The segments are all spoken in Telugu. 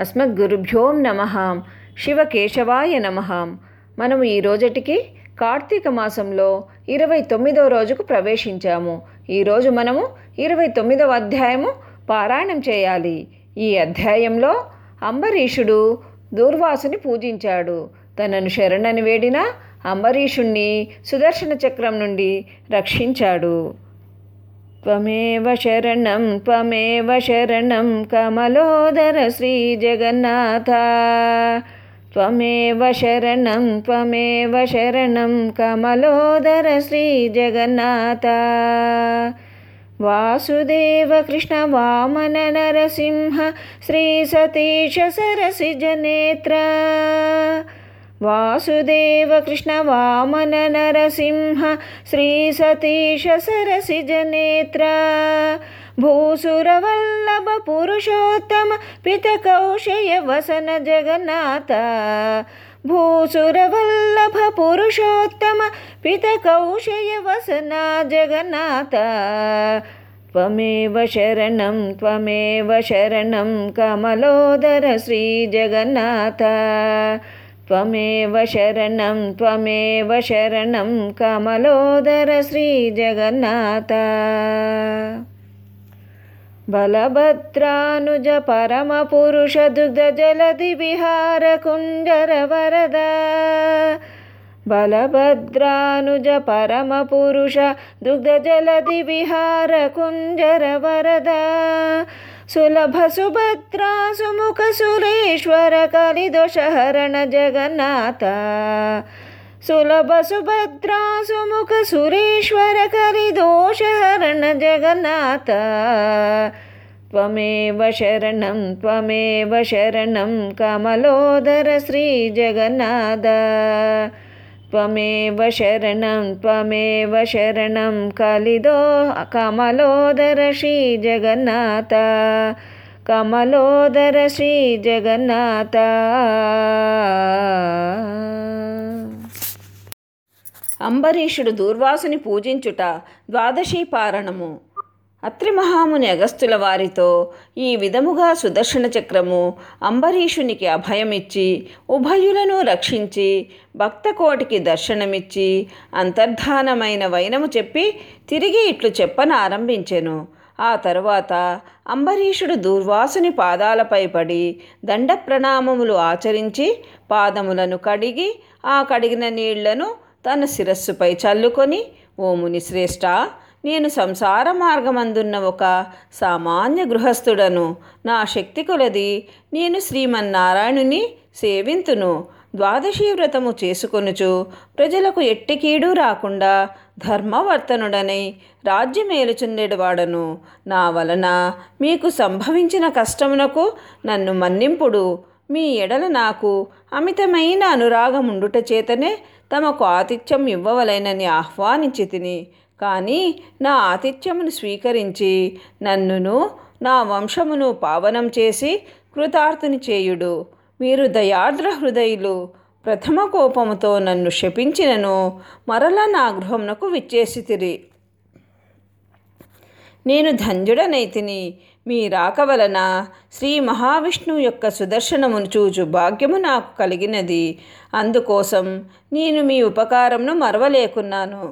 అస్మద్గురుభ్యోం నమః. శివకేశవాయ నమః. మనము ఈ రోజుటికి కార్తీక మాసంలో 29వ రోజుకు ప్రవేశించాము. ఈరోజు మనము 29వ అధ్యాయము పారాయణం చేయాలి. ఈ అధ్యాయంలో అంబరీషుడు దూర్వాసుని పూజించాడు. తనను శరణని వేడిన అంబరీషుణ్ణి సుదర్శన చక్రం నుండి రక్షించాడు. త్వమేవ శరణం కమలోదర శ్రీ జగన్నాథ. త్వమేవ శరణం కమలోదర శ్రీ జగన్నాథ. వాసుదేవ కృష్ణ వామన నరసింహ శ్రీ సతీశ సరసిజ నేత్ర. వాసుదేవ కృష్ణ వామన నరసింహ శ్రీ సతీశ సరసిజ నేత్ర. భూసురవల్లభ పురుషోత్తమ పిత కౌశయ వసన జగన్నాథ. భూసురవల్లభ పురుషోత్తమ పిత కౌశయ వసన జగన్నాథ. త్వమేవ శరణం కమలోదర శ్రీ జగన్నాథ. త్వమేవ శరణం కమలోదర శ్రీ జగన్నాథ. బలభద్రానుజ పరమ పురుష దుగ్ధ జలధి విహార కుంజర వరద. బలభద్రానుజ పరమ పురుష దుగ్ధ జలధి విహార కుంజర వరద. సులభ సుభద్రా సుముఖ సురేశ్వర కలిదోషహరణ జగన్నాథ. సులభ సుభద్రా సుముఖ సురేశ్వర కలిదోషహరణ జగన్నాథ. త్వమేవ శరణం కమలోదర శ్రీ జగన్నాథ. త్వమేవ శరణం కమలోదర శ్రీ జగన్నాథ. కమలోదర శ్రీ జగన్నాథ. అంబరీషుడు దూర్వాసుని పూజించుట ద్వాదశీ పారణము. అత్రి మహాముని అగస్త్యుల వారితో ఈ విధముగా సుదర్శన చక్రము అంబరీషునికి అభయమిచ్చి ఉభయులను రక్షించి భక్తకోటికి దర్శనమిచ్చి అంతర్ధానమైన వైనము చెప్పి తిరిగి ఇట్లు చెప్పనారంభించెను. ఆ తరువాత అంబరీషుడు దూర్వాసుని పాదాలపై పడి దండ ప్రణామములు ఆచరించి పాదములను కడిగి ఆ కడిగిన నీళ్లను తన శిరస్సుపై చల్లుకొని, ఓ ముని శ్రేష్ఠ, నేను సంసార మార్గమందున్న ఒక సామాన్య గృహస్థుడను. నా శక్తి కొలది నేను శ్రీమన్నారాయణుని సేవింతును. ద్వాదశీ వ్రతము చేసుకొనుచు ప్రజలకు ఎట్టి కీడు రాకుండా ధర్మవర్తనుడనై రాజ్యమేలుచుండెడవాడను. నా వలన మీకు సంభవించిన కష్టమునకు నన్ను మన్నింపుడు. మీ ఎడల నాకు అమితమైన అనురాగముండుట చేతనే తమకు ఆతిథ్యం ఇవ్వవలెనని ఆహ్వానించి తిని. కానీ నా ఆతిథ్యమును స్వీకరించి నన్నును నా వంశమును పావనం చేసి కృతార్థుని చేయుడు. మీరు దయార్ద్ర హృదయులు. ప్రథమ కోపముతో నన్ను శపించినను మరలా నా గృహమునకు విచ్చేసితిరి. నేను ధన్యుడనైతిని. మీ రాక వలన శ్రీ మహావిష్ణువు యొక్క సుదర్శనమును చూచు భాగ్యము నాకు కలిగినది. అందుకోసం నేను మీ ఉపకారమును మరవలేకున్నాను.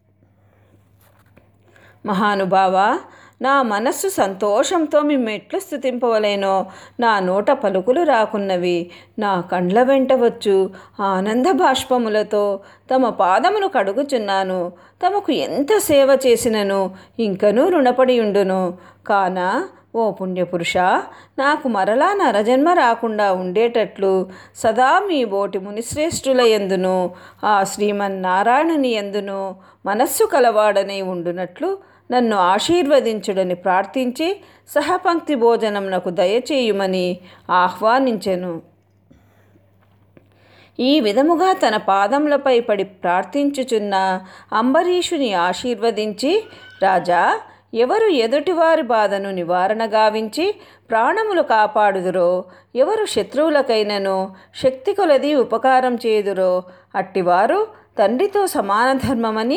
మహానుభావ, నా మనస్సు సంతోషంతో మిమ్మెట్లు స్తుతింపవలేనో నా నోట పలుకులు రాకున్నవి. నా కండ్ల వెంట వచ్చు ఆనంద బాష్పములతో తమ పాదమును కడుగుచున్నాను. తమకు ఎంత సేవ చేసినను ఇంకనూ రుణపడి ఉండును. కాన ఓ పుణ్యపురుష, నాకు మరలా నరజన్మ రాకుండా ఉండేటట్లు సదా మీ బోటి మునిశ్రేష్ఠుల యందును ఆ శ్రీమన్నారాయణుని యందును మనస్సు కలవాడనై ఉండునట్లు నన్ను ఆశీర్వదించుడని ప్రార్థించి సహపంక్తి భోజనమునకు దయచేయుమని ఆహ్వానించెను. ఈ విధముగా తన పాదములపై పడి ప్రార్థించుచున్న అంబరీషుని ఆశీర్వదించి, రాజా, ఎవరు ఎదుటివారి బాధను నివారణ గావించి ప్రాణములు కాపాడుదురో, ఎవరు శత్రువులకైనను శక్తి కొలది ఉపకారం చేయుదురో అట్టివారు తండ్రితో సమాన ధర్మమని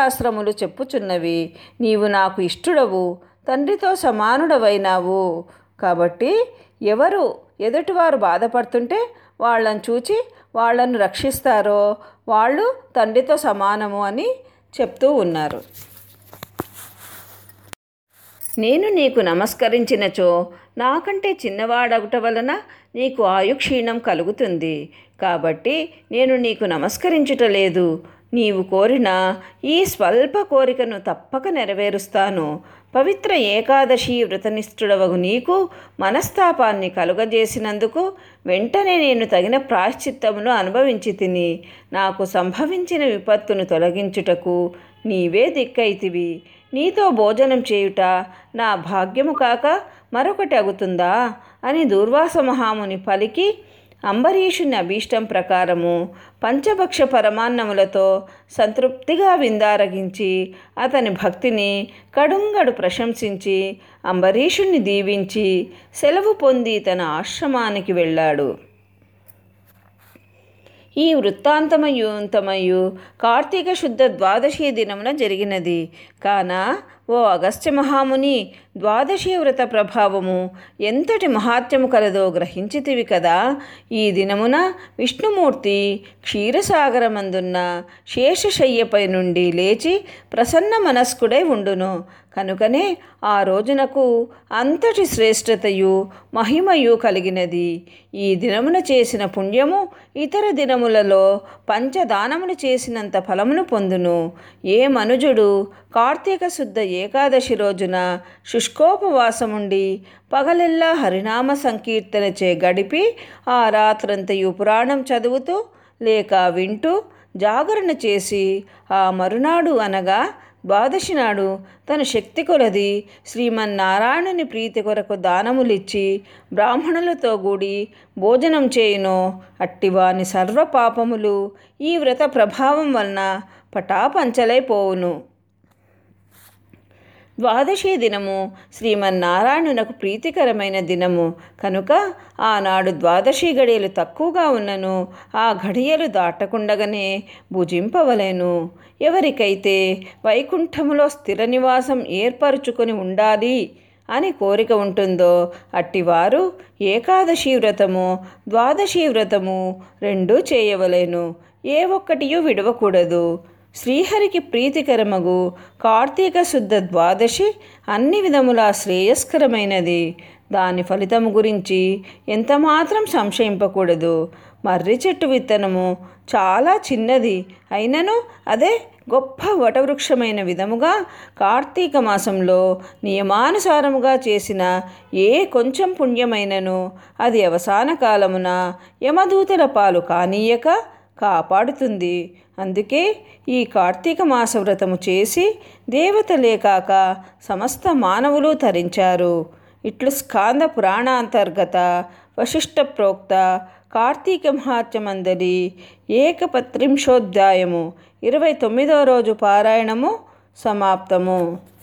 ధర్మశాస్త్రములు చెప్పుచున్నవి. నీవు నాకు ఇష్టుడవు, తండ్రితో సమానుడవైనావు. కాబట్టి ఎవరు ఎదుటివారు బాధపడుతుంటే వాళ్ళని చూచి వాళ్ళను రక్షిస్తారో వాళ్ళు తండ్రితో సమానము అని చెప్తూ ఉన్నారు. నేను నీకు నమస్కరించినచో నాకంటే చిన్నవాడగుట వలన నీకు ఆయుక్షీణం కలుగుతుంది. కాబట్టి నేను నీకు నమస్కరించుటలేదు. నీవు కోరిన ఈ స్వల్ప కోరికను తప్పక నెరవేరుస్తాను. పవిత్ర ఏకాదశి వ్రతనిష్ఠుడవగు నీకు మనస్తాపాన్ని కలుగజేసినందుకు వెంటనే నేను తగిన ప్రాయశ్చిత్తమును అనుభవించి తిని నాకు సంభవించిన విపత్తును తొలగించుటకు నీవే దిక్కైతివి. నీతో భోజనం చేయుట నా భాగ్యము కాక మరొకటి అగుతుందా అని దూర్వాస మహాముని పలికి అంబరీషుని అభీష్టం ప్రకారము పంచభక్ష పరమాన్నములతో సంతృప్తిగా విందారగించి అతని భక్తిని కడుంగడు ప్రశంసించి అంబరీషుని దీవించి సెలవు పొంది తన ఆశ్రమానికి వెళ్ళాడు. ఈ వృత్తాంతమయు కార్తీక శుద్ధ ద్వాదశి దినమున జరిగినది. కాన ఓ అగస్త్య మహాముని, ద్వాదశి వ్రత ప్రభావము ఎంతటి మహాత్యము కలదో గ్రహించితివి కదా. ఈ దినమున విష్ణుమూర్తి క్షీరసాగరమందున్న శేషశయ్యపై నుండి లేచి ప్రసన్న మనస్కుడై ఉండును. కనుకనే ఆ రోజునకు అంతటి శ్రేష్టతయు మహిమయు కలిగినది. ఈ దినమున చేసిన పుణ్యము ఇతర దినములలో పంచదానములు చేసినంత ఫలమును పొందును. ఏ మనుజుడు కార్తీక శుద్ధ ఏకాదశి రోజున శుష్కోపవాసముండి పగలెల్లా హరినామ సంకీర్తనచే గడిపి ఆ రాత్రంతయు పురాణం చదువుతూ లేక వింటూ జాగరణ చేసి ఆ మరునాడు అనగా ద్వాదశి నాడు తన శక్తి కొలది శ్రీమన్నారాయణుని ప్రీతి కొరకు దానములిచ్చి బ్రాహ్మణులతో కూడి భోజనం చేయునో అట్టివాని సర్వ పాపములు ఈ వ్రత ప్రభావం వలన పటాపంచలైపోవును. ద్వాదశి దినము శ్రీమన్నారాయణునకు ప్రీతికరమైన దినము కనుక ఆనాడు ద్వాదశి గడియలు తక్కువగా ఉన్నను ఆ ఘడియలు దాటకుండగానే భుజింపవలెను. ఎవరికైతే వైకుంఠములో స్థిర నివాసం ఏర్పరచుకొని ఉండాలి అని కోరిక ఉంటుందో అట్టివారు ఏకాదశి వ్రతము ద్వాదశి వ్రతము రెండూ చేయవలెను. ఏ ఒక్కటియూ విడవకూడదు. శ్రీహరికి ప్రీతికరమగు కార్తీక శుద్ధ ద్వాదశి అన్ని విధములా శ్రేయస్కరమైనది. దాని ఫలితము గురించి ఎంతమాత్రం సంశయింపకూడదు. మర్రి చెట్టు విత్తనము చాలా చిన్నది అయినను అదే గొప్ప వటవృక్షమైన విధముగా కార్తీక మాసంలో నియమానుసారముగా చేసిన ఏ కొంచెం పుణ్యమైనను అది అవసాన కాలమున యమదూతల పాలు కానీయక కాపాడుతుంది. అందుకే ఈ కార్తీక మాస వ్రతము చేసి దేవతలే కాక సమస్త మానవులు తరించారు. ఇట్లు స్కాంద పురాణాంతర్గత వశిష్ఠ ప్రోక్త కార్తీక మహాత్మ్యమందలి 1 29వ రోజు పారాయణము సమాప్తము.